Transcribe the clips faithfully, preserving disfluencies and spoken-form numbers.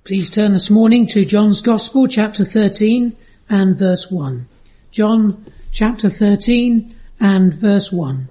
Please turn this morning to John's Gospel, chapter thirteen and verse one. John chapter thirteen and verse one.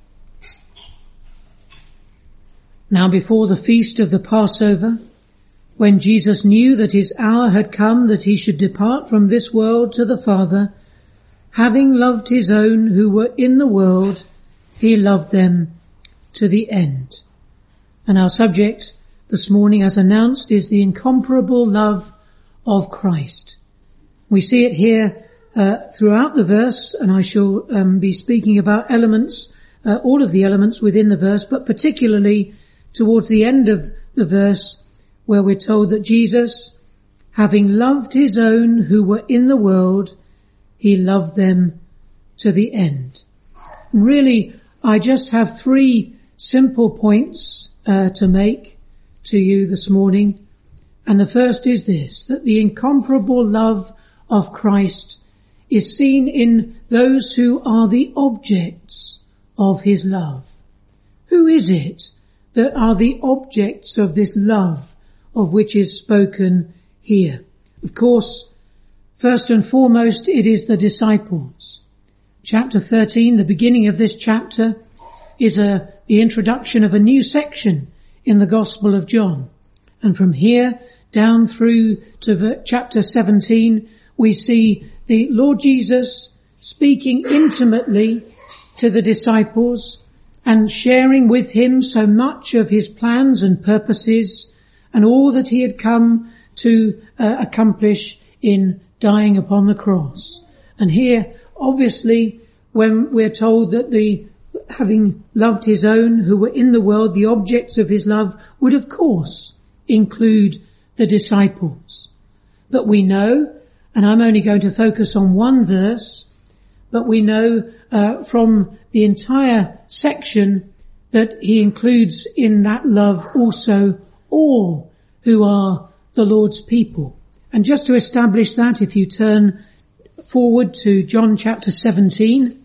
Now before the feast of the Passover, when Jesus knew that his hour had come that he should depart from this world to the Father, having loved his own who were in the world, he loved them to the end. And our subject this morning, as announced, is the incomparable love of Christ. We see it here uh, throughout the verse, and I shall um, be speaking about elements, uh, all of the elements within the verse, but particularly towards the end of the verse, where we're told that Jesus, having loved his own who were in the world, he loved them to the end. And really, I just have three simple points uh, to make to you this morning. And the first is this, that the incomparable love of Christ is seen in those who are the objects of his love. Who is it that are the objects of this love of which is spoken here? Of course, first and foremost, it is the disciples. Chapter thirteen, the beginning of this chapter, is a, the introduction of a new section in the Gospel of John. And from here down through to chapter seventeen, we see the Lord Jesus speaking intimately to the disciples and sharing with him so much of his plans and purposes and all that he had come to uh, accomplish in dying upon the cross. And here, obviously, when we're told that the having loved his own who were in the world, the objects of his love would of course include the disciples. But we know, and I'm only going to focus on one verse, but we know uh, from the entire section that he includes in that love also all who are the Lord's people. And just to establish that, if you turn forward to John chapter seventeen,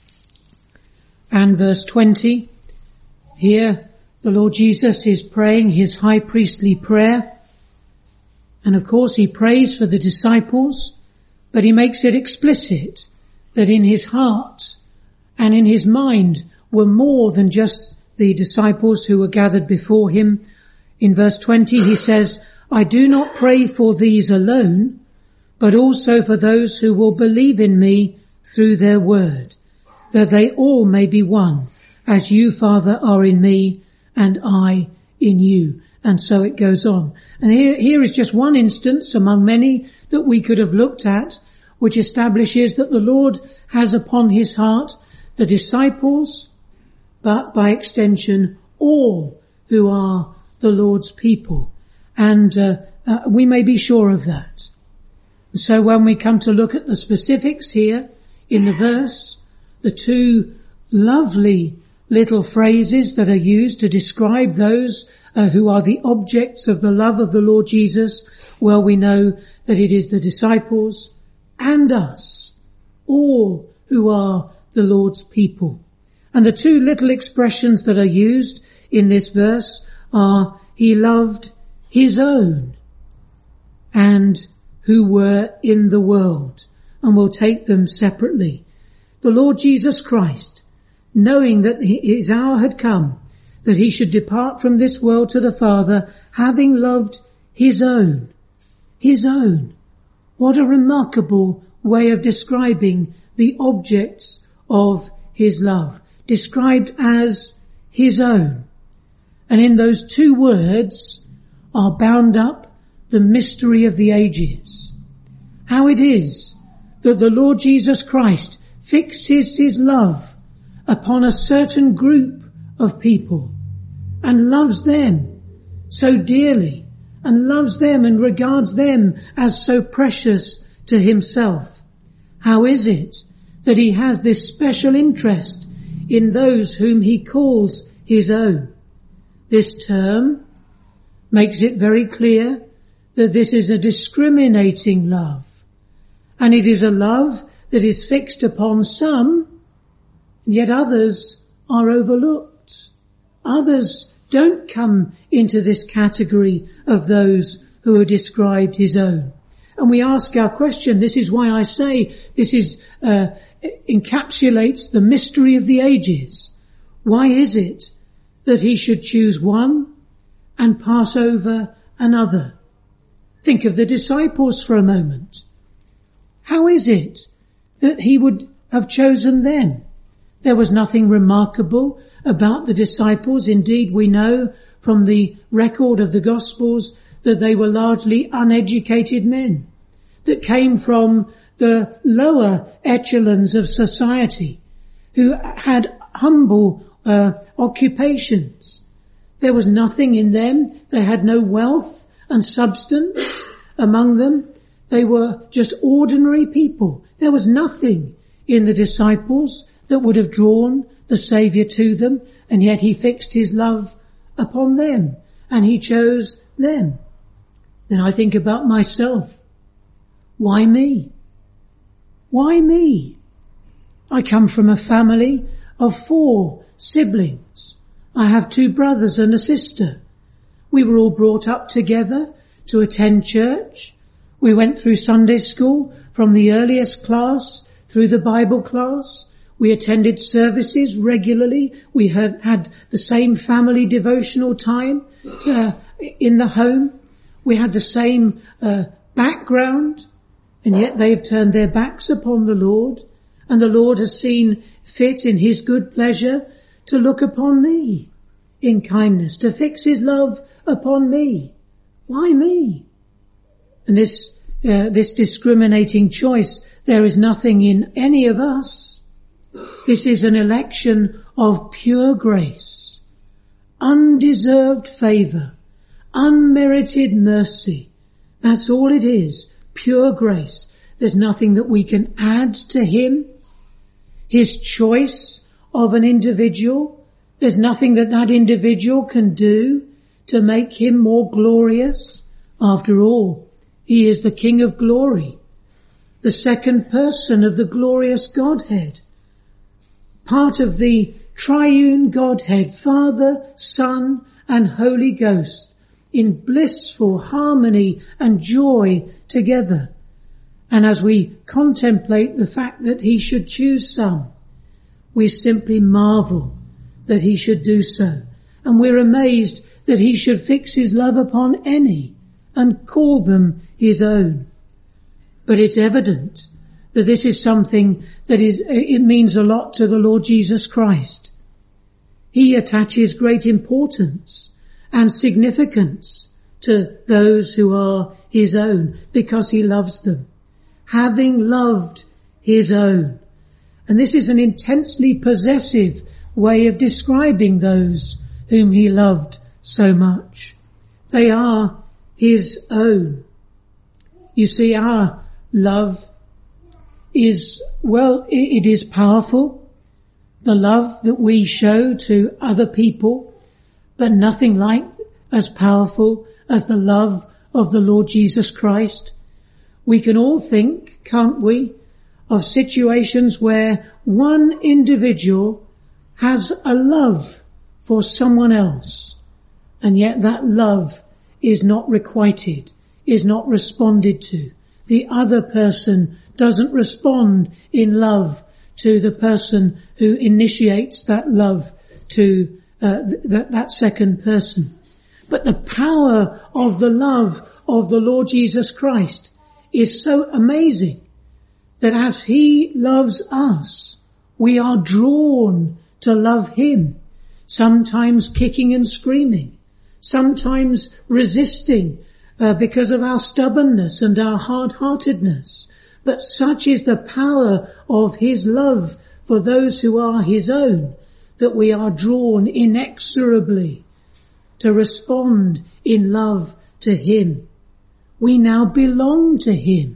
and verse twenty, here the Lord Jesus is praying his high priestly prayer. And of course he prays for the disciples, but he makes it explicit that in his heart and in his mind were more than just the disciples who were gathered before him. In verse twenty he says, I do not pray for these alone, but also for those who will believe in me through their word, that they all may be one, as you, Father, are in me and I in you. And so it goes on. And here, here is just one instance among many that we could have looked at, which establishes that the Lord has upon his heart the disciples, but by extension all who are the Lord's people. And uh, uh, we may be sure of that. So when we come to look at the specifics here in the verse, the two lovely little phrases that are used to describe those uh, who are the objects of the love of the Lord Jesus, well, we know that it is the disciples and us, all who are the Lord's people. And the two little expressions that are used in this verse are, he loved his own and who were in the world. And we'll take them separately. The Lord Jesus Christ, knowing that his hour had come, that he should depart from this world to the Father, having loved his own. His own. What a remarkable way of describing the objects of his love. Described as his own. And in those two words are bound up the mystery of the ages. How it is that the Lord Jesus Christ fixes his love upon a certain group of people and loves them so dearly and loves them and regards them as so precious to himself. How is it that he has this special interest in those whom he calls his own? This term makes it very clear that this is a discriminating love, and it is a love that is fixed upon some, yet others are overlooked. Others don't come into this category of those who are described his own. And we ask our question, this is why I say this is, uh, encapsulates the mystery of the ages. Why is it that he should choose one and pass over another? Think of the disciples for a moment. How is it that he would have chosen them? There was nothing remarkable about the disciples. Indeed, we know from the record of the Gospels that they were largely uneducated men that came from the lower echelons of society, who had humble uh, occupations. There was nothing in them. They had no wealth and substance among them. They were just ordinary people. There was nothing in the disciples that would have drawn the Saviour to them, and yet he fixed his love upon them, and he chose them. Then I think about myself. Why me? Why me? I come from a family of four siblings. I have two brothers and a sister. We were all brought up together to attend church. We went through Sunday school from the earliest class through the Bible class. We attended services regularly. We had, had the same family devotional time uh, in the home. We had the same uh, background, and yet they have turned their backs upon the Lord, and the Lord has seen fit in his good pleasure to look upon me in kindness, to fix his love upon me. Why me? And this, uh, this discriminating choice, there is nothing in any of us. This is an election of pure grace, undeserved favour, unmerited mercy. That's all it is, pure grace. There's nothing that we can add to him. His choice of an individual, there's nothing that that individual can do to make him more glorious. After all, he is the King of glory, the second person of the glorious Godhead, part of the triune Godhead, Father, Son, and Holy Ghost, in blissful harmony and joy together. And as we contemplate the fact that he should choose some, we simply marvel that he should do so. And we're amazed that he should fix his love upon any and call them his own. But it's evident that this is something that is, it means a lot to the Lord Jesus Christ. He attaches great importance and significance to those who are his own because he loves them, having loved his own. And this is an intensely possessive way of describing those whom he loved so much. They are his own. You see, our love is, well, it is powerful, the love that we show to other people, but nothing like as powerful as the love of the Lord Jesus Christ. We can all think, can't we, of situations where one individual has a love for someone else, and yet that love is not requited, is not responded to. The other person doesn't respond in love to the person who initiates that love to uh, th- that second person. But the power of the love of the Lord Jesus Christ is so amazing that as he loves us, we are drawn to love him, sometimes kicking and screaming, sometimes resisting uh, because of our stubbornness and our hard-heartedness. But such is the power of his love for those who are his own, that we are drawn inexorably to respond in love to him. We now belong to him,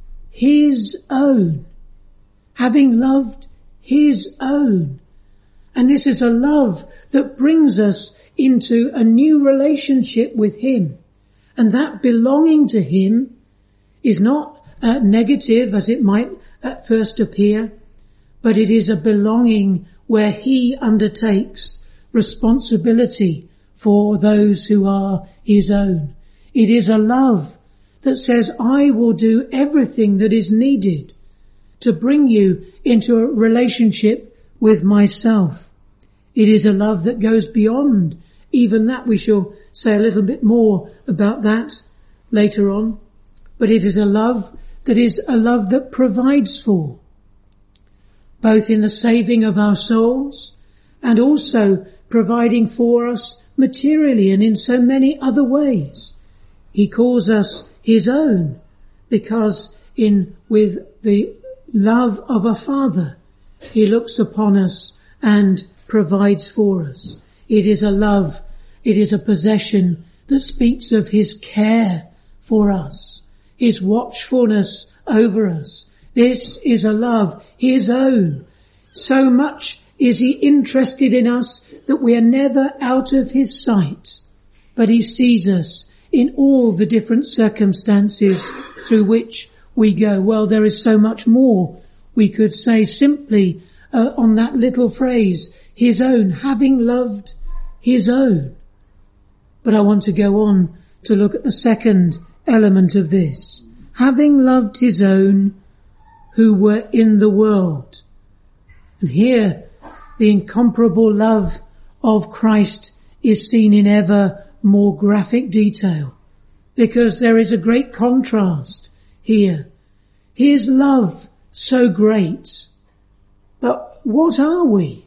his own, having loved his own. And this is a love that brings us into a new relationship with him. And that belonging to him is not uh, negative as it might at first appear, but it is a belonging where he undertakes responsibility for those who are his own. It is a love that says, I will do everything that is needed to bring you into a relationship with myself. It is a love that goes beyond even that. We shall say a little bit more about that later on. But it is a love that is a love that provides for, both in the saving of our souls and also providing for us materially and in so many other ways. He calls us his own because in with the love of a father, he looks upon us and provides for us. It is a love, it is a possession that speaks of his care for us, his watchfulness over us. This is a love, his own. So much is he interested in us that we are never out of his sight, but he sees us in all the different circumstances through which we go. Well, there is so much more we could say simply uh, on that little phrase, his own, having loved his own. But I want to go on to look at the second element of this. Having loved his own who were in the world. And here the incomparable love of Christ is seen in ever more graphic detail, because there is a great contrast here. His love so great, but what are we?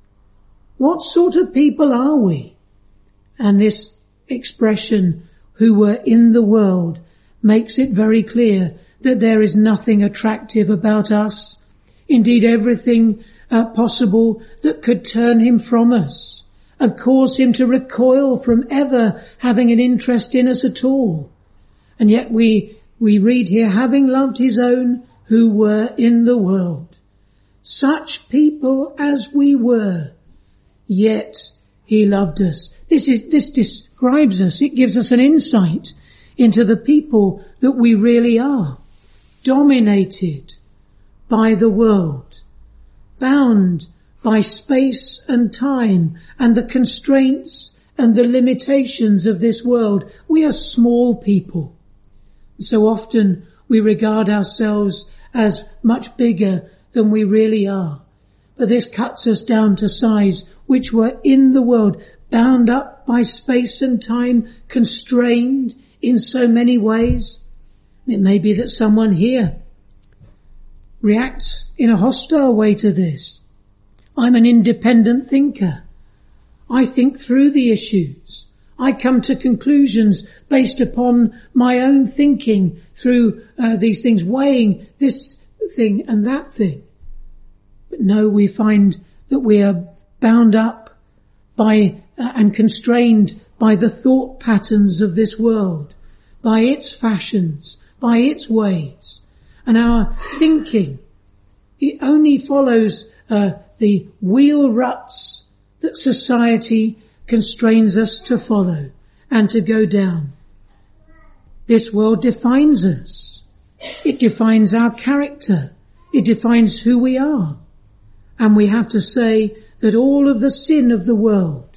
What sort of people are we? And this expression, who were in the world, makes it very clear that there is nothing attractive about us. Indeed, everything uh, possible that could turn him from us and cause him to recoil from ever having an interest in us at all. And yet we, we read here, having loved his own who were in the world, such people as we were, yet he loved us. This is, this describes us. It gives us an insight into the people that we really are, dominated by the world, bound by space and time and the constraints and the limitations of this world. We are small people. So often we regard ourselves as much bigger than we really are. But this cuts us down to size, which were in the world, bound up by space and time, constrained in so many ways. It may be that someone here reacts in a hostile way to this. I'm an independent thinker. I think through the issues. I come to conclusions based upon my own thinking through uh, these things, weighing this thing and that thing. But no, we find that we are bound up by uh, and constrained by the thought patterns of this world, by its fashions, by its ways. And our thinking, it only follows uh, the wheel ruts that society constrains us to follow and to go down. This world defines us. It defines our character. It defines who we are. And we have to say that all of the sin of the world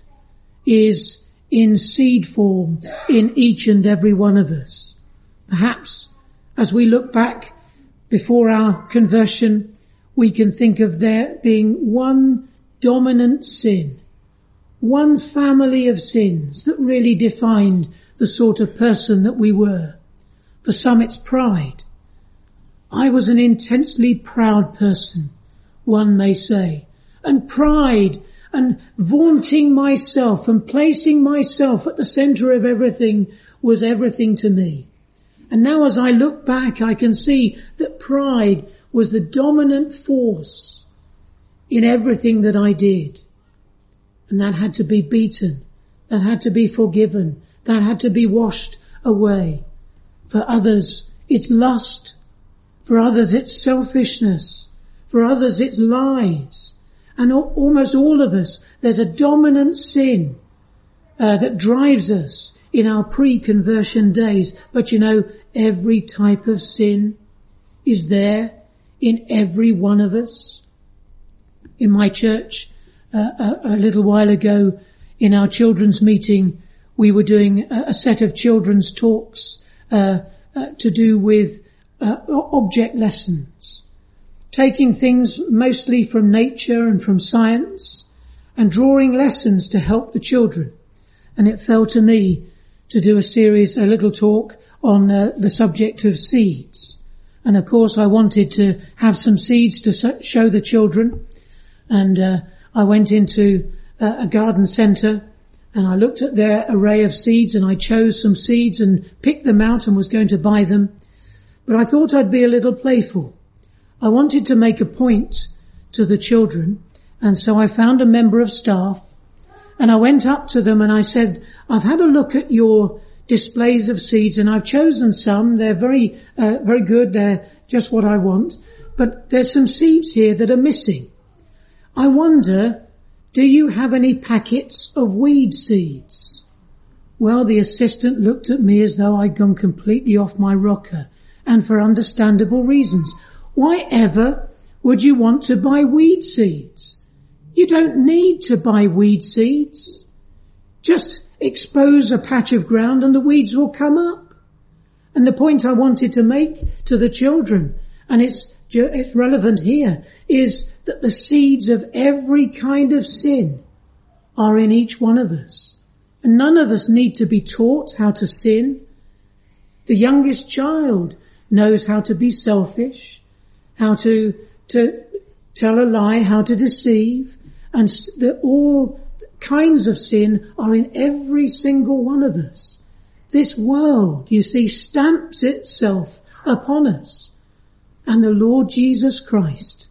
is in seed form in each and every one of us. Perhaps as we look back before our conversion, we can think of there being one dominant sin, one family of sins that really defined the sort of person that we were. For some it's pride. I was an intensely proud person, one may say, and pride and vaunting myself and placing myself at the centre of everything was everything to me. And now as I look back, I can see that pride was the dominant force in everything that I did. And that had to be beaten. That had to be forgiven. That had to be washed away. For others, it's lust. For others, it's selfishness. For others, it's lies. And almost all of us, there's a dominant sin uh, that drives us in our pre-conversion days. But you know, every type of sin is there in every one of us. In my church, uh, a, a little while ago, in our children's meeting, we were doing a, a set of children's talks uh, uh, to do with uh, object lessons, taking things mostly from nature and from science and drawing lessons to help the children. And it fell to me to do a series, a little talk on uh, the subject of seeds. And of course I wanted to have some seeds to so- show the children. And uh, I went into uh, a garden centre and I looked at their array of seeds and I chose some seeds and picked them out and was going to buy them. But I thought I'd be a little playful. I wanted to make a point to the children, and so I found a member of staff and I went up to them and I said, I've had a look at your displays of seeds and I've chosen some. They're very, uh, very good. They're just what I want. But there's some seeds here that are missing. I wonder, do you have any packets of weed seeds? Well, the assistant looked at me as though I'd gone completely off my rocker, and for understandable reasons. Why ever would you want to buy weed seeds? You don't need to buy weed seeds. Just expose a patch of ground and the weeds will come up. And the point I wanted to make to the children, and it's it's relevant here, is that the seeds of every kind of sin are in each one of us. And none of us need to be taught how to sin. The youngest child knows how to be selfish, how to to tell a lie, how to deceive, and the, all kinds of sin are in every single one of us. This world, you see, stamps itself upon us. And the Lord Jesus Christ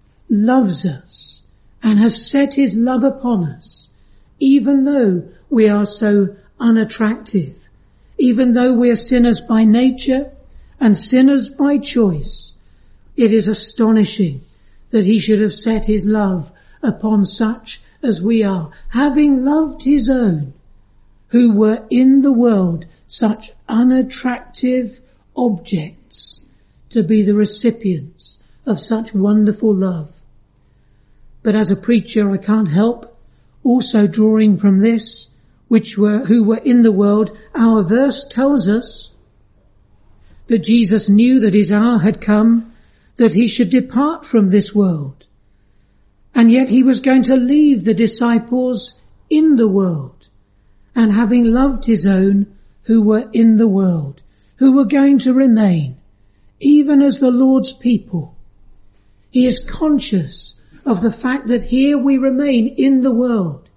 loves us and has set his love upon us, even though we are so unattractive, even though we are sinners by nature and sinners by choice. It is astonishing that he should have set his love upon such as we are, having loved his own, who were in the world such unattractive objects, to be the recipients of such wonderful love. But as a preacher, I can't help also drawing from this, which were, who were in the world. Our verse tells us that Jesus knew that his hour had come, that he should depart from this world. And yet he was going to leave the disciples in the world. And having loved his own who were in the world, who were going to remain, even as the Lord's people, he is conscious of the fact that here we remain in the world,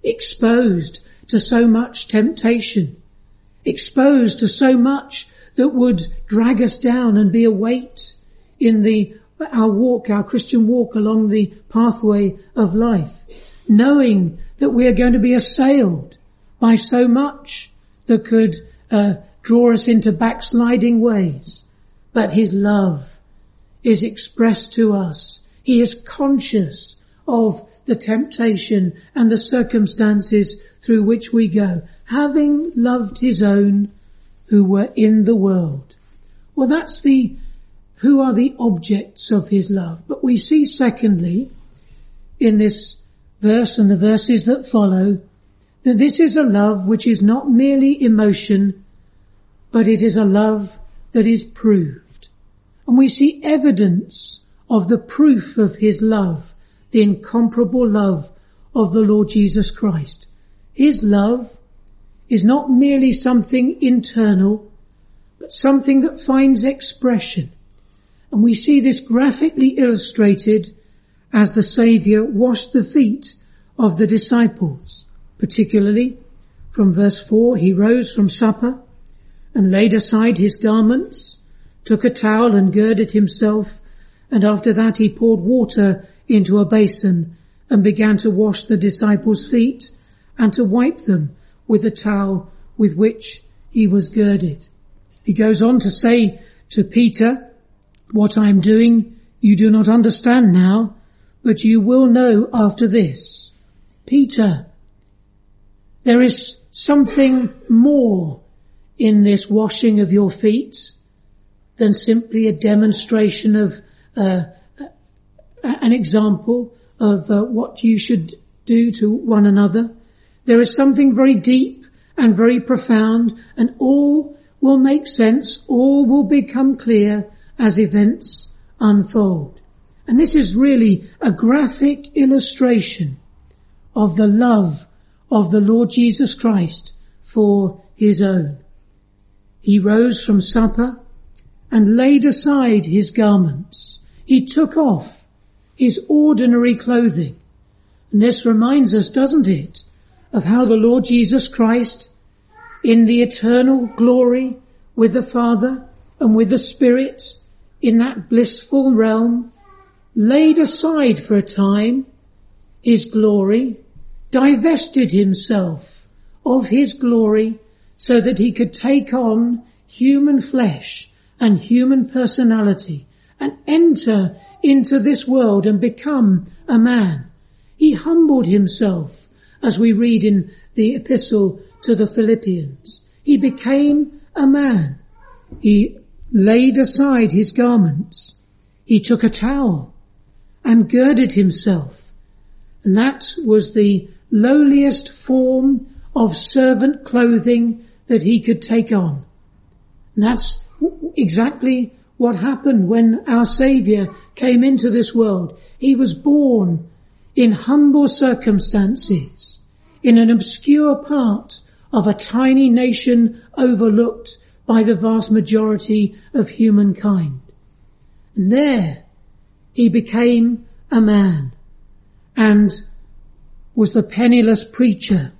exposed to so much temptation, exposed to so much that would drag us down and be a weight in the our walk, our Christian walk along the pathway of life, knowing that we are going to be assailed by so much that could uh, draw us into backsliding ways. But his love is expressed to us. He is conscious of the temptation and the circumstances through which we go, having loved his own who were in the world. Well, that's the who are the objects of his love. But we see secondly, in this verse and the verses that follow, that this is a love which is not merely emotion, but it is a love that is proved. And we see evidence of the proof of his love, the incomparable love of the Lord Jesus Christ. His love is not merely something internal, but something that finds expression. And we see this graphically illustrated as the Saviour washed the feet of the disciples. Particularly from verse four, he rose from supper and laid aside his garments, took a towel and girded himself, and after that he poured water into a basin and began to wash the disciples' feet and to wipe them with the towel with which he was girded. He goes on to say to Peter, what I am doing you do not understand now, but you will know after this. Peter, there is something more in this washing of your feet than simply a demonstration of uh, an example of uh, what you should do to one another. There is something very deep and very profound, and all will make sense, all will become clear as events unfold. And this is really a graphic illustration of the love of the Lord Jesus Christ for his own. He rose from supper and laid aside his garments. He took off his ordinary clothing. And this reminds us, doesn't it, of how the Lord Jesus Christ, in the eternal glory with the Father and with the Spirit, in that blissful realm, laid aside for a time his glory, divested himself of his glory so that he could take on human flesh and human personality and enter into this world and become a man. He humbled himself, as we read in the epistle to the Philippians. He became a man. He laid aside his garments. He took a towel and girded himself. And that was the lowliest form of servant clothing that he could take on. And that's exactly what happened when our Saviour came into this world. He was born in humble circumstances, in an obscure part of a tiny nation overlooked by the vast majority of humankind. And there he became a man and was the penniless preacher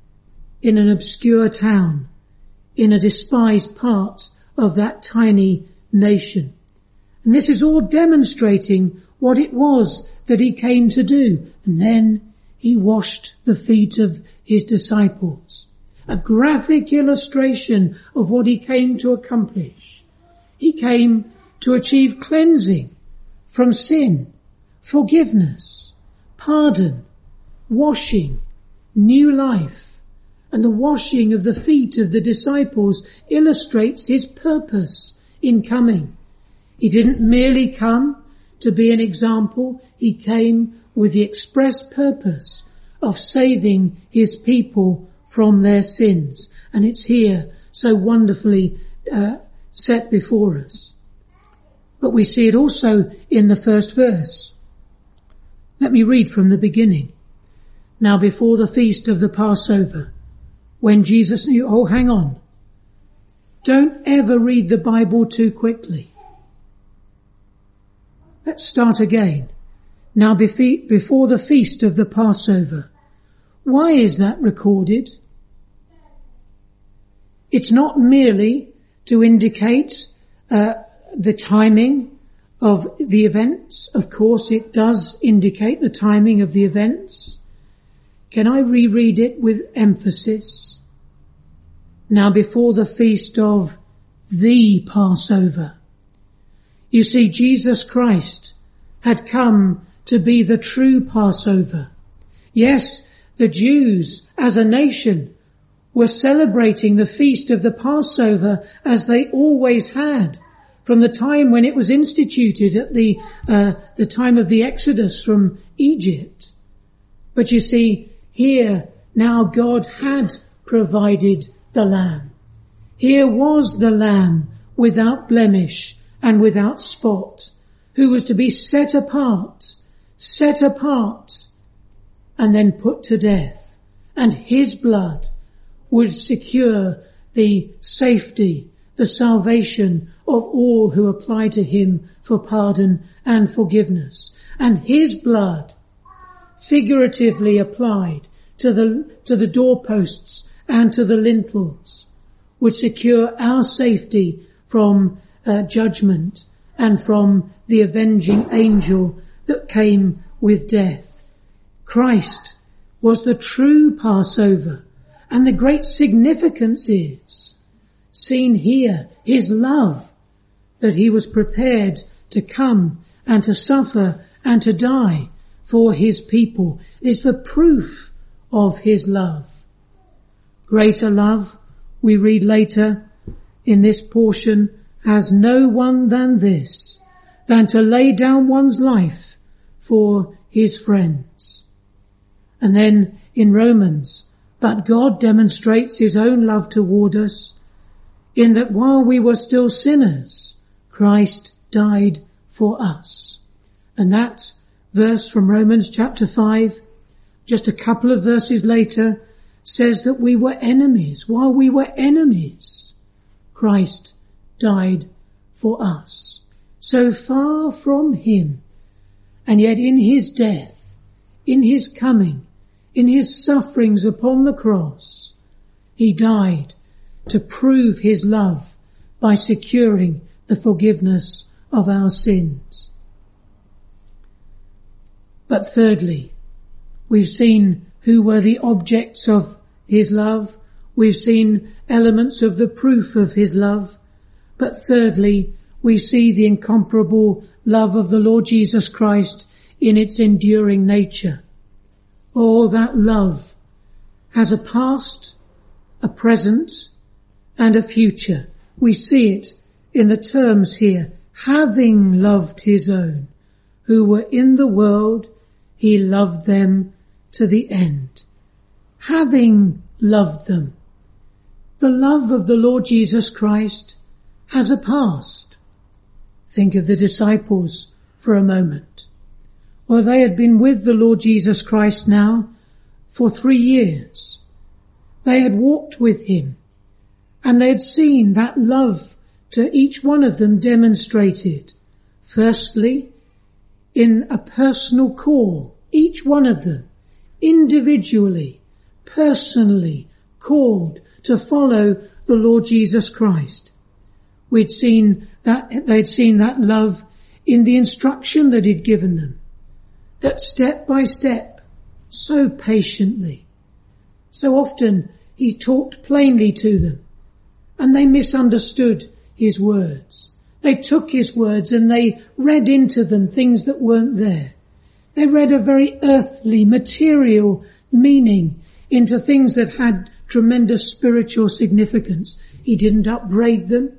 in an obscure town, in a despised part of that tiny nation. And this is all demonstrating what it was that he came to do. And then he washed the feet of his disciples. A graphic illustration of what he came to accomplish. He came to achieve cleansing from sin, forgiveness, pardon, washing, new life. And the washing of the feet of the disciples illustrates his purpose in coming. He didn't merely come to be an example. He came with the express purpose of saving his people from their sins. And it's here so wonderfully uh, set before us. But we see it also in the first verse. Let me read from the beginning. Now before the feast of the Passover, when Jesus knew, oh, hang on. Don't ever read the Bible too quickly. Let's start again. Now before the feast of the Passover. Why is that recorded? It's not merely to indicate uh, the timing of the events. Of course, it does indicate the timing of the events. Can I reread it with emphasis? Now before the feast of the Passover. You see, Jesus Christ had come to be the true Passover. Yes, the Jews as a nation were celebrating the feast of the Passover as they always had from the time when it was instituted at the uh, the time of the Exodus from Egypt. But you see, here now God had provided the lamb. Here was the lamb without blemish and without spot, who was to be set apart, set apart, and then put to death. And his blood would secure the safety, the salvation of all who apply to him for pardon and forgiveness. And his blood, figuratively applied to the, to the doorposts and to the lintels, would secure our safety from uh, judgment and from the avenging angel that came with death. Christ was the true Passover, and the great significance is seen here, his love, that he was prepared to come and to suffer and to die for his people, is the proof of his love. Greater love, we read later in this portion, has no one than this, than to lay down one's life for his friends. And then in Romans, But God demonstrates his own love toward us in that while we were still sinners, Christ died for us. And that verse from Romans chapter five, just a couple of verses later, says that we were enemies. While we were enemies, Christ died for us. So far from him, and yet in his death, in his coming, in his sufferings upon the cross, he died to prove his love by securing the forgiveness of our sins. But thirdly, we've seen who were the objects of his love. We've seen elements of the proof of his love. But thirdly, we see the incomparable love of the Lord Jesus Christ in its enduring nature. Oh, that love has a past, a present, and a future. We see it in the terms here. Having loved his own, who were in the world, he loved them to the end. Having loved them. The love of the Lord Jesus Christ has a past. Think of the disciples for a moment. Well, they had been with the Lord Jesus Christ now for three years. They had walked with him, and they had seen that love to each one of them demonstrated. Firstly, in a personal call, each one of them, individually, personally called to follow the Lord Jesus Christ. We'd seen that, they'd seen that love in the instruction that he'd given them, that step by step, so patiently. So often he talked plainly to them, and they misunderstood his words. They took his words and they read into them things that weren't there. They read a very earthly, material meaning into things that had tremendous spiritual significance. He didn't upbraid them.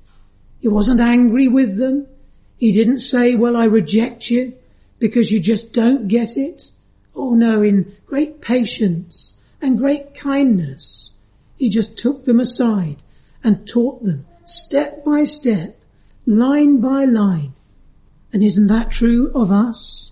He wasn't angry with them. He didn't say, well, I reject you because you just don't get it. Oh no, in great patience and great kindness, he just took them aside and taught them step by step, line by line. And isn't that true of us?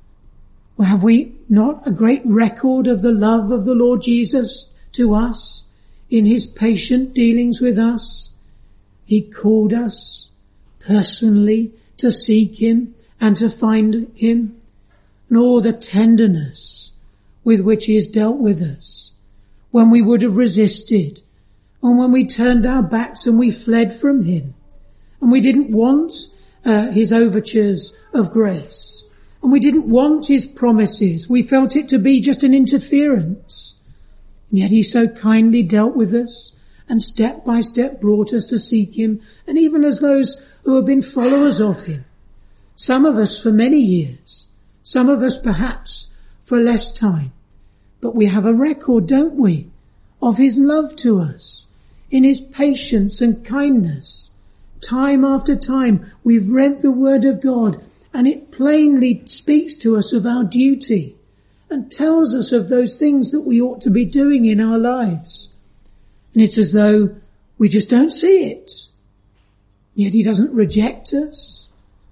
Well, have we not a great record of the love of the Lord Jesus to us in his patient dealings with us? He called us personally to seek him and to find him, and all the tenderness with which he has dealt with us when we would have resisted, and when we turned our backs and we fled from him, and we didn't want uh, his overtures of grace, and we didn't want his promises. We felt it to be just an interference. And yet he so kindly dealt with us and step by step brought us to seek him, and even as those who have been followers of him. Some of us for many years, some of us perhaps for less time. But we have a record, don't we, of his love to us, in his patience and kindness. Time after time we've read the word of God, and it plainly speaks to us of our duty and tells us of those things that we ought to be doing in our lives. And it's as though we just don't see it. Yet he doesn't reject us,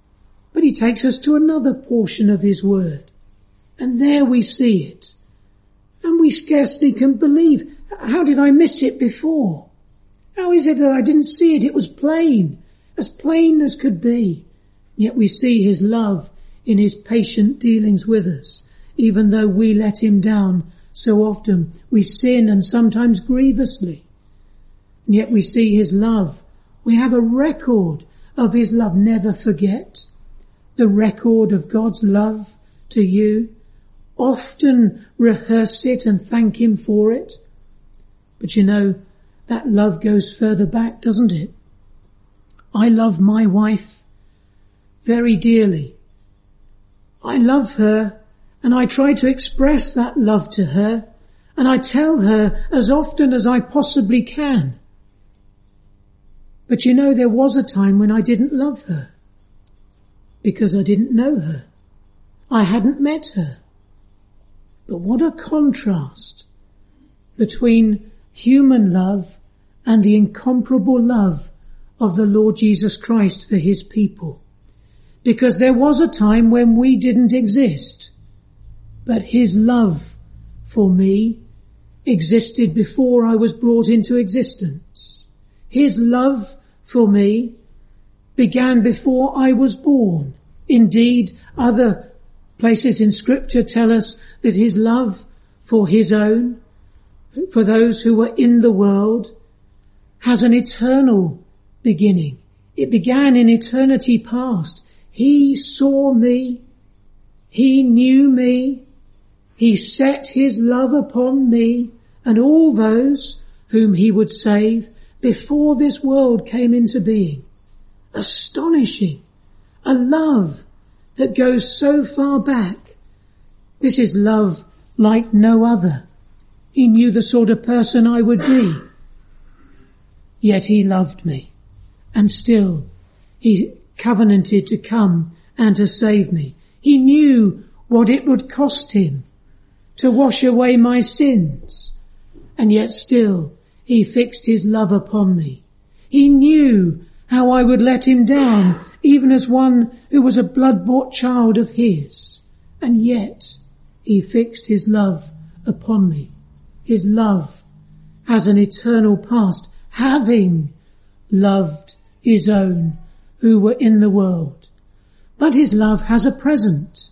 but he takes us to another portion of his word. And there we see it. And we scarcely can believe, how did I miss it before? How is it that I didn't see it? It was plain, as plain as could be. Yet we see his love in his patient dealings with us, even though we let him down so often. We sin, and sometimes grievously. And yet we see his love. We have a record of his love. Never forget the record of God's love to you. Often rehearse it and thank him for it. But you know, that love goes further back, doesn't it? I love my wife very dearly. I love her, and I try to express that love to her, and I tell her as often as I possibly can. But you know, there was a time when I didn't love her, because I didn't know her. I hadn't met her. But what a contrast between human love and the incomparable love of the Lord Jesus Christ for his people. Because there was a time when we didn't exist, but his love for me existed before I was brought into existence. His love for me began before I was born. Indeed, other places in Scripture tell us that his love for his own, for those who were in the world, has an eternal beginning. It began in eternity past. He saw me. He knew me. He set his love upon me and all those whom he would save before this world came into being. Astonishing. A love that goes so far back. This is love like no other. He knew the sort of person I would be. Yet he loved me. And still he covenanted to come and to save me. He knew what it would cost him to wash away my sins. And yet still he fixed his love upon me. He knew how I would let him down, even as one who was a blood-bought child of his. And yet he fixed his love upon me. His love has an eternal past, having loved his own who were in the world. But his love has a present.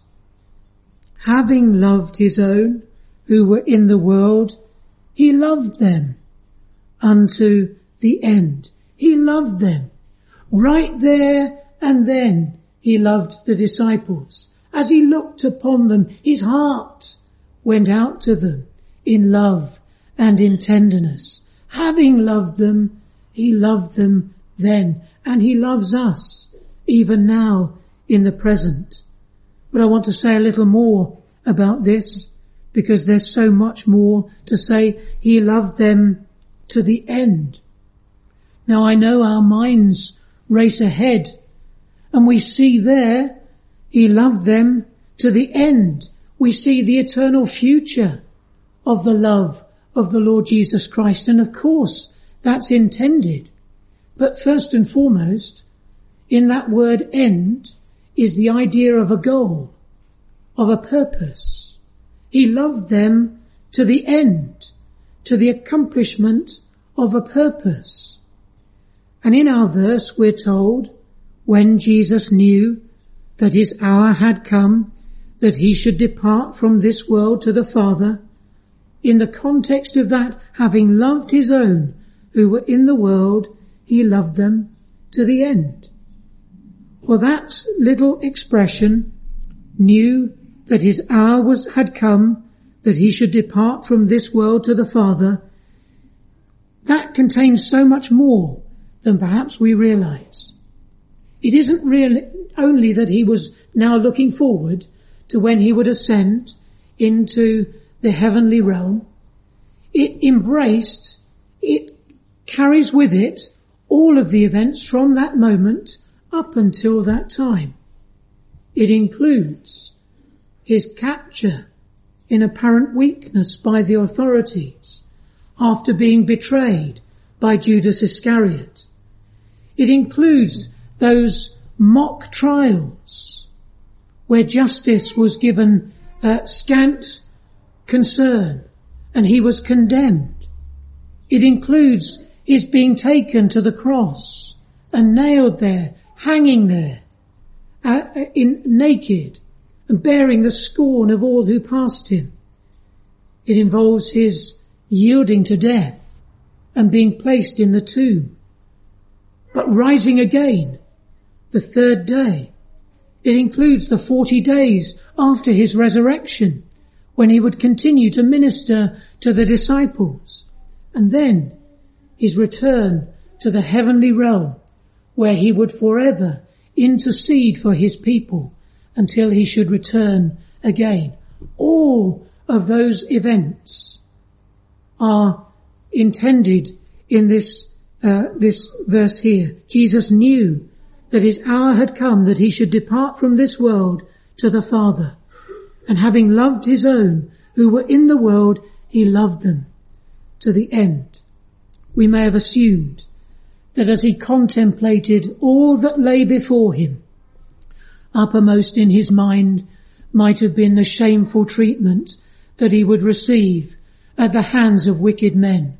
Having loved his own who were in the world, he loved them unto the end. He loved them. Right there and then he loved the disciples. As he looked upon them, his heart went out to them in love and in tenderness. Having loved them, he loved them then, and he loves us even now in the present. But I want to say a little more about this, because there's so much more to say. He loved them to the end. Now I know our minds race ahead, and we see there he loved them to the end. We see the eternal future of the love of the Lord Jesus Christ, and of course that's intended. But first and foremost, in that word end is the idea of a goal, of a purpose. He loved them to the end, to the accomplishment of a purpose. And in our verse we're told, when Jesus knew that his hour had come, that he should depart from this world to the Father, in the context of that, having loved his own who were in the world, he loved them to the end. Well, that little expression, knew that his hour was had come, that he should depart from this world to the Father, that contains so much more than perhaps we realize. It isn't really only that he was now looking forward to when he would ascend into the heavenly realm. It embraced, it carries with it all of the events from that moment up until that time. It includes his capture in apparent weakness by the authorities after being betrayed by Judas Iscariot. It includes those mock trials where justice was given uh, scant concern and he was condemned. It includes his being taken to the cross and nailed there, hanging there, uh, in naked and bearing the scorn of all who passed him. It involves his yielding to death and being placed in the tomb, but rising again the third day. It includes the forty days after his resurrection, when he would continue to minister to the disciples, and then his return to the heavenly realm, where he would forever intercede for his people until he should return again. All of those events are intended in this uh, this verse here. Jesus knew that his hour had come, that he should depart from this world to the Father. And having loved his own who were in the world, he loved them to the end. We may have assumed that as he contemplated all that lay before him, uppermost in his mind might have been the shameful treatment that he would receive at the hands of wicked men.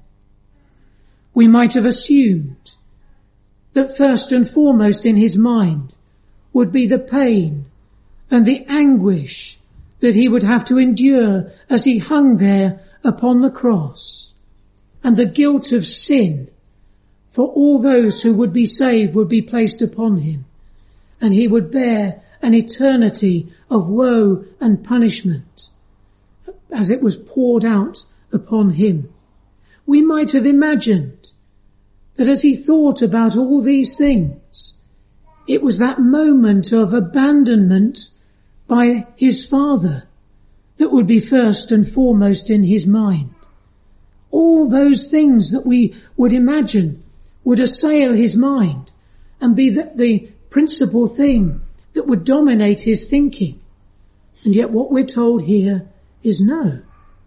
We might have assumed that first and foremost in his mind would be the pain and the anguish that he would have to endure as he hung there upon the cross, and the guilt of sin for all those who would be saved would be placed upon him, and he would bear an eternity of woe and punishment as it was poured out upon him. We might have imagined that as he thought about all these things, it was that moment of abandonment by his Father that would be first and foremost in his mind. All those things that we would imagine would assail his mind and be the, the principal thing that would dominate his thinking. And yet what we're told here is no.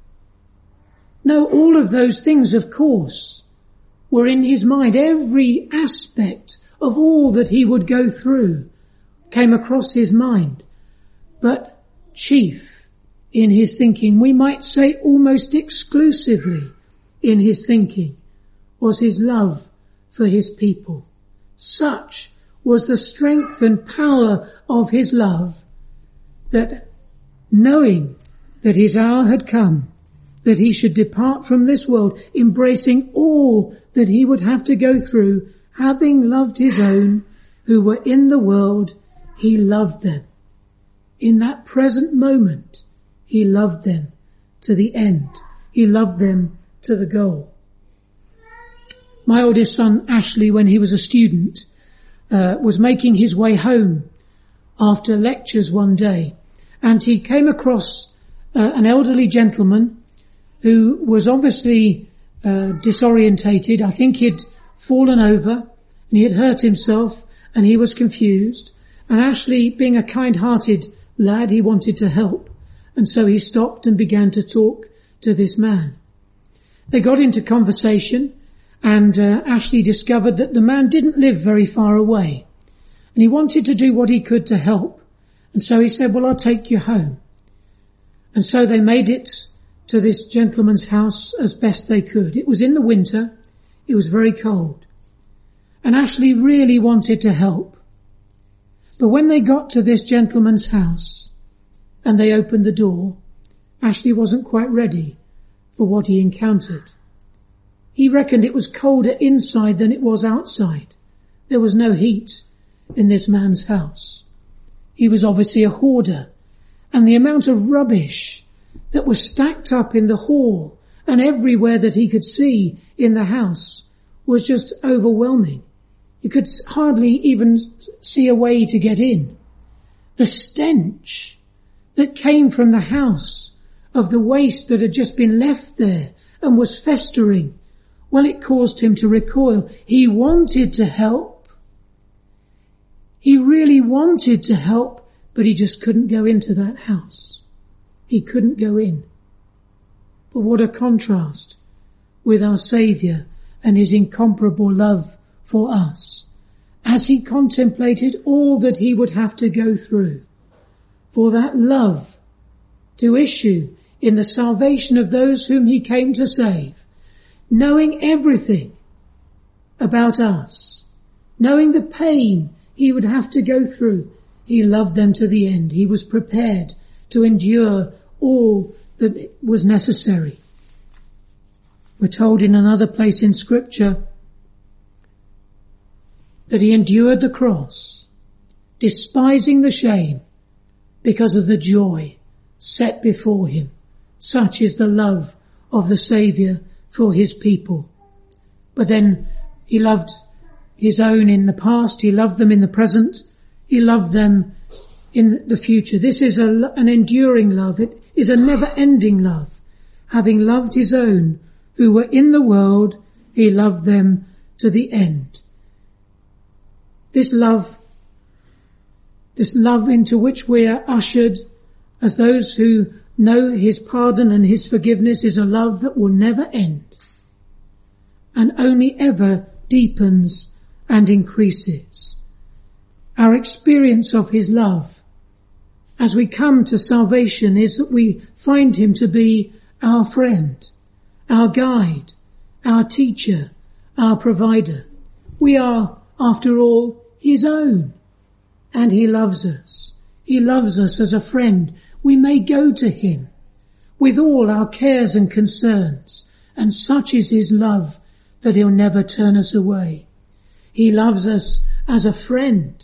No, all of those things, of course, were in his mind. Every aspect of all that he would go through came across his mind. But chief in his thinking, we might say almost exclusively in his thinking, was his love for his people. Such was the strength and power of his love that, knowing that his hour had come, that he should depart from this world, embracing all that he would have to go through, having loved his own who were in the world, he loved them. In that present moment, he loved them to the end. He loved them to the goal. My oldest son, Ashley, when he was a student, uh, was making his way home after lectures one day, and he came across uh, an elderly gentleman who was obviously uh, disorientated. I think he'd fallen over and he had hurt himself and he was confused. And Ashley, being a kind-hearted lad, he wanted to help. And so he stopped and began to talk to this man. They got into conversation, and uh, Ashley discovered that the man didn't live very far away. And he wanted to do what he could to help. And so he said, well, I'll take you home. And so they made it to this gentleman's house as best they could. It was in the winter. It was very cold. And Ashley really wanted to help. But when they got to this gentleman's house and they opened the door, Ashley wasn't quite ready for what he encountered. He reckoned it was colder inside than it was outside. There was no heat in this man's house. He was obviously a hoarder, and the amount of rubbish that was stacked up in the hall and everywhere that he could see in the house was just overwhelming. You could hardly even see a way to get in. The stench that came from the house of the waste that had just been left there and was festering, well, it caused him to recoil. He wanted to help. He really wanted to help, but he just couldn't go into that house. He couldn't go in. But what a contrast with our Saviour and his incomparable love for us, as he contemplated all that he would have to go through, for that love to issue in the salvation of those whom he came to save, knowing everything about us, knowing the pain he would have to go through. He loved them to the end. He was prepared to endure all that was necessary. We're told in another place in Scripture that he endured the cross, despising the shame, because of the joy set before him. Such is the love of the Saviour for his people. But then he loved his own in the past, he loved them in the present, he loved them in the future. This is a, an enduring love. It is a never-ending love. Having loved his own who were in the world, he loved them to the end. This love, this love into which we are ushered as those who know his pardon and his forgiveness, is a love that will never end. and only ever deepens and increases. Our experience of his love as we come to salvation is that we find him to be our friend, our guide, our teacher, our provider. We are, after all, his own, and he loves us. He loves us as a friend. We may go to him with all our cares and concerns, and such is his love that he'll never turn us away. He loves us as a friend.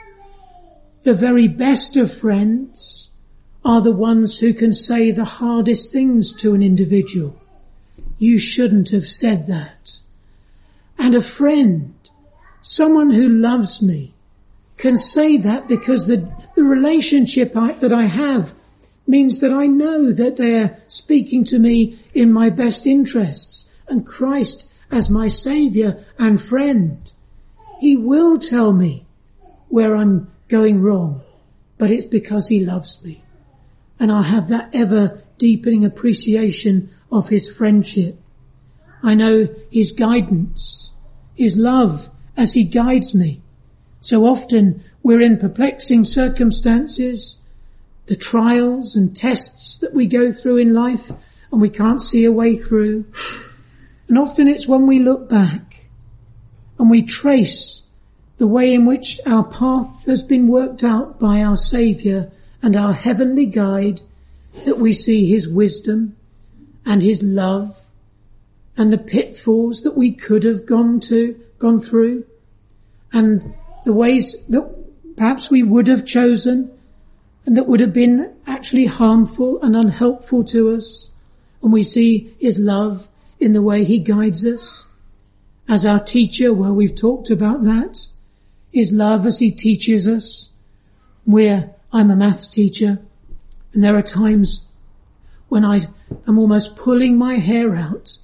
The very best of friends are the ones who can say the hardest things to an individual. You shouldn't have said that. And a friend, someone who loves me, can say that because the, the relationship I, that I have means that I know that they're speaking to me in my best interests, and Christ as my Saviour and friend. He will tell me where I'm going wrong, but it's because he loves me. And I have that ever deepening appreciation of his friendship. I know his guidance, his love as he guides me. So often we're in perplexing circumstances, the trials and tests that we go through in life, and we can't see a way through. And often it's when we look back and we trace the way in which our path has been worked out by our Saviour and our heavenly guide, that we see his wisdom and his love and the pitfalls that we could have gone to, gone through, and the ways that perhaps we would have chosen and that would have been actually harmful and unhelpful to us. And we see his love in the way he guides us. As our teacher, well, we've talked about that. His love as he teaches us. Where I'm a maths teacher, and there are times when I am almost pulling my hair out.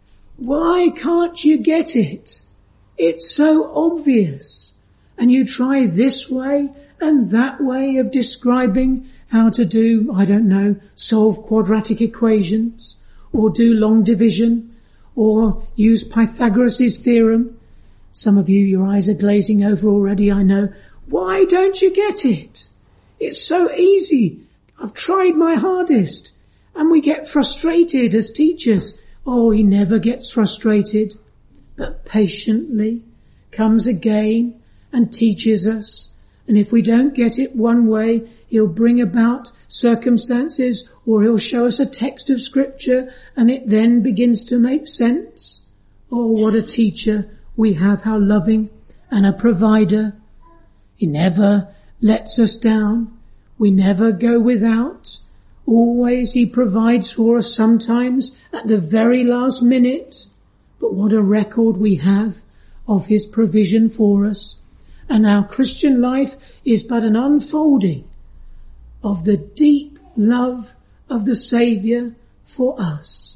Why can't you get it? It's so obvious. And you try this way and that way of describing how to do, I don't know, solve quadratic equations, or do long division, or use Pythagoras' theorem. Some of you, your eyes are glazing over already, I know. Why don't you get it? It's so easy. I've tried my hardest. And we get frustrated as teachers. Oh, he never gets frustrated, but patiently comes again and teaches us. And if we don't get it one way, he'll bring about circumstances, or he'll show us a text of scripture, and it then begins to make sense. Oh, what a teacher we have, how loving, and a provider. He never lets us down. We never go without. Always he provides for us, sometimes at the very last minute. But what a record we have of his provision for us. And our Christian life is but an unfolding of the deep love of the Saviour for us.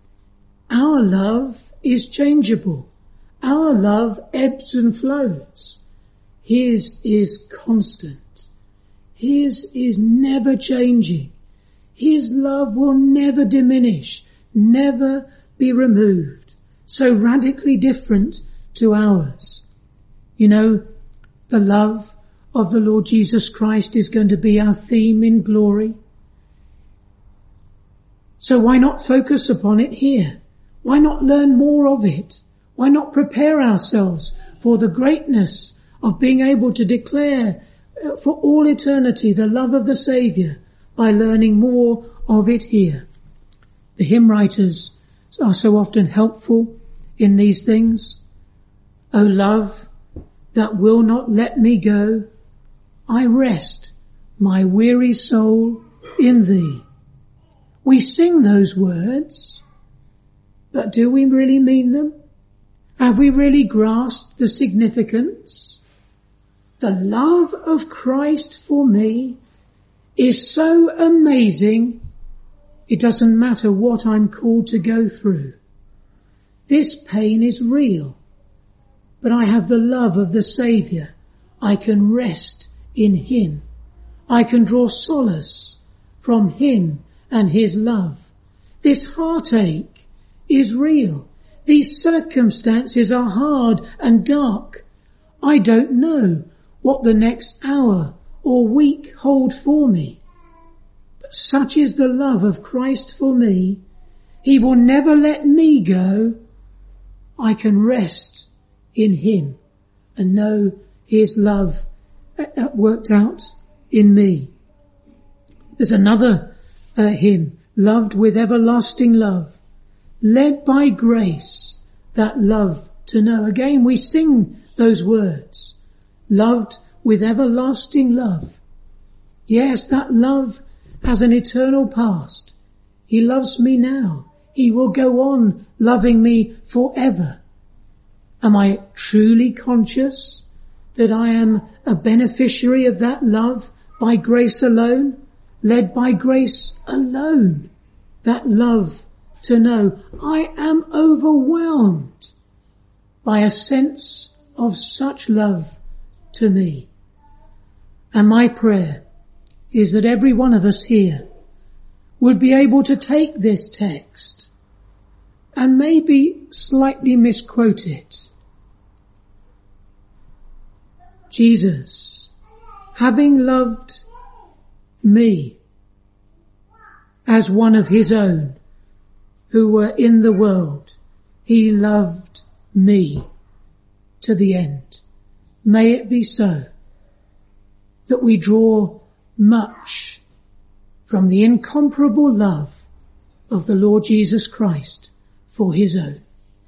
Our love is changeable. Our love ebbs and flows. His is constant. His is never changing. His love will never diminish, never be removed. So radically different to ours. You know, the love of the Lord Jesus Christ is going to be our theme in glory. So why not focus upon it here? Why not learn more of it? Why not prepare ourselves for the greatness of being able to declare for all eternity the love of the Saviour by learning more of it here? The hymn writers are so often helpful in these things. O love that will not let me go, I rest my weary soul in thee. We sing those words, but do we really mean them? Have we really grasped the significance? The love of Christ for me is so amazing, it doesn't matter what I'm called to go through. This pain is real, but I have the love of the Saviour. I can rest in him. I can draw solace from him and his love. This heartache is real. These circumstances are hard and dark. I don't know what the next hour or week hold for me. But such is the love of Christ for me. He will never let me go. I can rest in him and know his love worked out in me. There's another uh, hymn, loved with everlasting love, led by grace, that love to know. Again, we sing those words, loved with everlasting love. Yes, that love has an eternal past. He loves me now. He will go on loving me forever. Am I truly conscious that I am a beneficiary of that love by grace alone, led by grace alone? That love to know I am overwhelmed by a sense of such love to me. And my prayer is that every one of us here would be able to take this text and maybe slightly misquote it. Jesus, having loved me as one of his own who were in the world, he loved me to the end. May it be so that we draw much from the incomparable love of the Lord Jesus Christ for his own.